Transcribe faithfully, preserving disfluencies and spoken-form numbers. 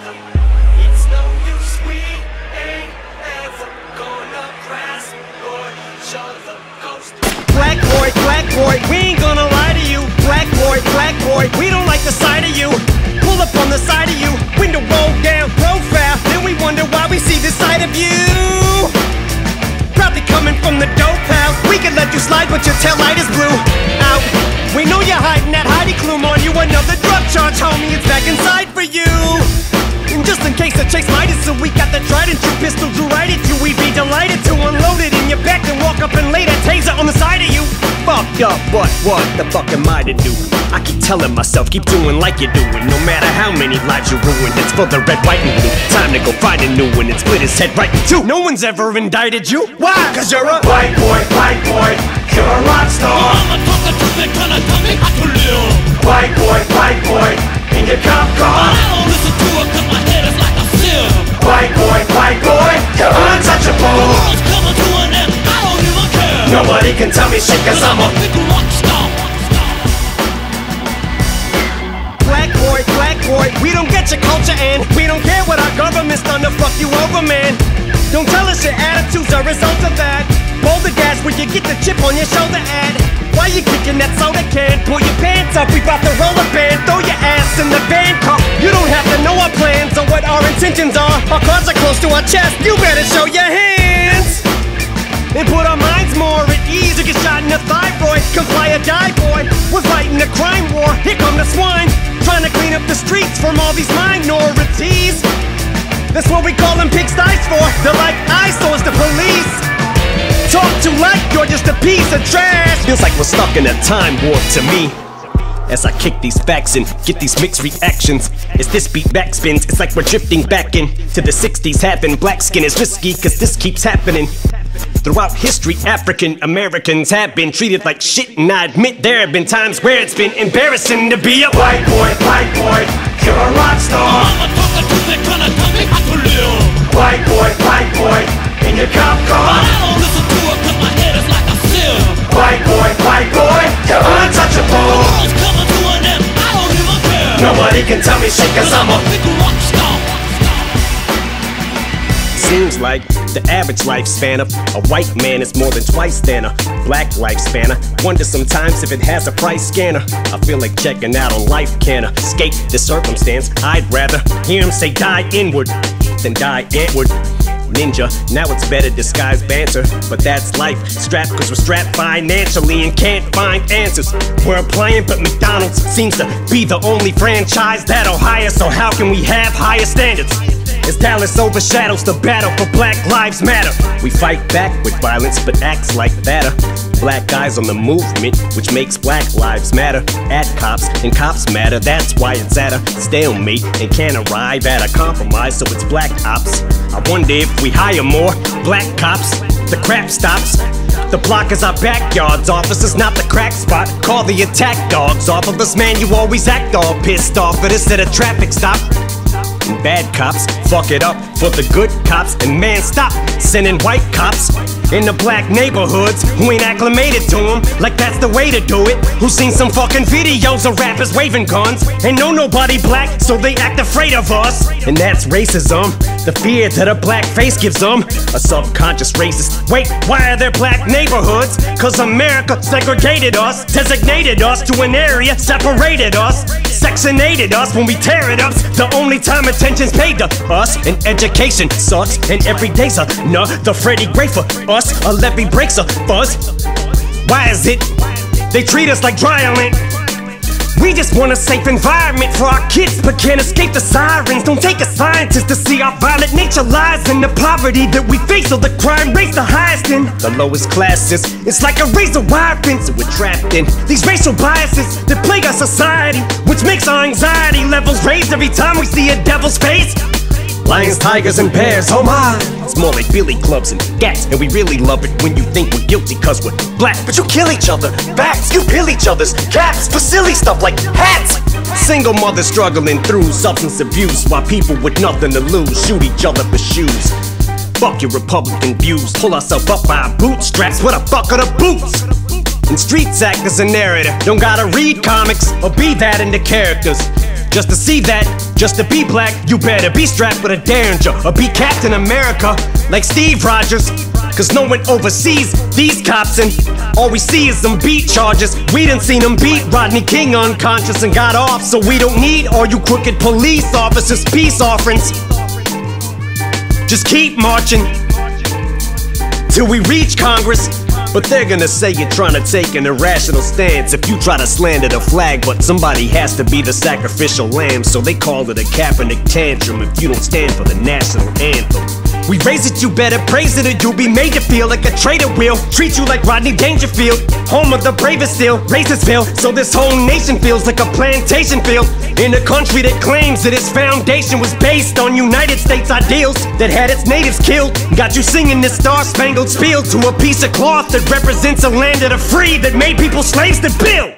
It's no use, we ain't ever gonna grasp or shove the ghost. Black boy, black boy, we ain't gonna lie to you. Black boy, black boy, we don't like the sight of you. Pull up on the side of you, window roll down profile, then we wonder why we see this side of you. Probably coming from the dope house. We can let you slide, but your tail light is blue. Out. We know you're hiding that hidey clue on you. Another drug charge, homie, it's back inside for you. And just in case the chase might so we got the trident, two pistols to right at you. We'd be delighted to unload it in your back and walk up and lay that taser on the side of you. Fucked up, but what the fuck am I to do? I keep telling myself, keep doing like you're doing. No matter how many lives you ruin, it's for the red, white, and blue. Time to go find a new one and split his head right in two. No one's ever indicted you. Why? Cause you're a White boy, white boy, you're a rock star. motherfucker, you gonna tell me how to live. White boy, white boy, in your cop car. I don't listen to it cause my head is like a sieve. White boy, white boy, you're untouchable. The world's coming to an end, I don't even care. Nobody can tell me shit cause I'm a big rock star. black boy, black boy, we don't get your culture and we don't care what our government's done to fuck you over, man. Don't tell us your attitude's a result of that. Boulder dash when you get the chip on your shoulder ad. Why you kicking that soda can? Pull your pants up, we bout to roll a band. Throw your ass in the van car. You don't have to know our plans or what our intentions are. Our cards are close to our chest, you better show your hands and put our minds more at ease. You get shot in the thyroid, comply or die, boy. We're fighting the crime war, here come the swine, trying to clean up the streets from all these minorities. That's what we call them pigsties for. They're like eyesores to police. Talk to like you're just a piece of trash. Feels like we're stuck in a time warp to me. As I kick these facts and get these mixed reactions, as this beat backspins, it's like we're drifting back in to the sixties. Having black skin is risky, cause this keeps happening. Throughout history, African Americans have been treated like shit, and I admit there have been times where it's been embarrassing to be a white boy, white boy, you're a rock star. Motherfucker, you gonna tell me how to live. White boy, white boy, in your cop car. I don't listen to it cause my head is like a sieve. White boy, white boy, you're untouchable. The world's coming to an end, I don't even care. Nobody can tell me shit cause I'm a big rock star. Seems like the average lifespan of a white man is more than twice than a black lifespan. I wonder sometimes if it has a price scanner. I feel like checking out on life can escape this circumstance. I'd rather hear him say die inward than die antward. Ninja, now it's better disguised banter, but that's life. Strapped cause we're strapped financially and can't find answers. We're applying, but McDonald's seems to be the only franchise that'll hire. So how can we have higher standards? As Dallas overshadows the battle for Black Lives Matter. We fight back with violence, but acts like that are black guys on the movement, which makes Black Lives Matter. At cops, and cops matter, that's why it's at a stalemate and can't arrive at a compromise, so it's black ops. I wonder if we hire more black cops, the crap stops. The block is our backyards, officers, not the crack spot. Call the attack dogs off of us, man, you always act all pissed off at us at a traffic stop. And bad cops fuck it up for the good cops. And man, stop sending white cops in the black neighborhoods who ain't acclimated to them like that's the way to do it. Who seen some fucking videos of rappers waving guns and know nobody black, so they act afraid of us. And that's racism, the fear that a black face gives them. A subconscious racist. Wait, why are there black neighborhoods? Cause America segregated us, designated us to an area, separated us, sectionated us when we tear it up. The only time attention's paid to us, and education sucks, and every day's a nah, the Freddie Gray for us. A levee breaks a fuzz. Why is it they treat us like dry-land? We just want a safe environment for our kids, but can't escape the sirens. Don't take a scientist to see our violent nature lies in the poverty that we face, or the crime rates the highest in the lowest classes. It's like a razor wire fence that we're trapped in. These racial biases that plague our society, which makes our anxiety levels raise every time we see a devil's face. Lions, tigers, and bears, oh my. It's more like billy clubs and gats, and we really love it when you think we're guilty cause we're black. But you kill each other, backs, you peel each other's caps for silly stuff like hats. Single mothers struggling through substance abuse, while people with nothing to lose shoot each other for shoes. Fuck your Republican views, pull ourselves up by our bootstraps. What the fuck are the boots? And streets act as a narrative. Don't gotta read comics or be that into characters just to see that Just to be black, you better be strapped with a Derringer or be Captain America like Steve Rogers. Cause no one oversees these cops and all we see is them beat charges. We done seen them beat Rodney King unconscious and got off. So we don't need all you crooked police officers' peace offerings. Just keep marching till we reach Congress. But they're gonna say you're trying to take an irrational stance if you try to slander the flag. But somebody has to be the sacrificial lamb, so they call it a Kaepernick tantrum if you don't stand for the national anthem. We raise it, you better praise it, or you'll be made to feel like a traitor will. Treat you like Rodney Dangerfield, home of the bravest still, Racersville. So this whole nation feels like a plantation field in a country that claims that its foundation was based on United States ideals that had its natives killed. Got you singing this star-spangled spiel to a piece of cloth that represents a land of the free that made people slaves to build.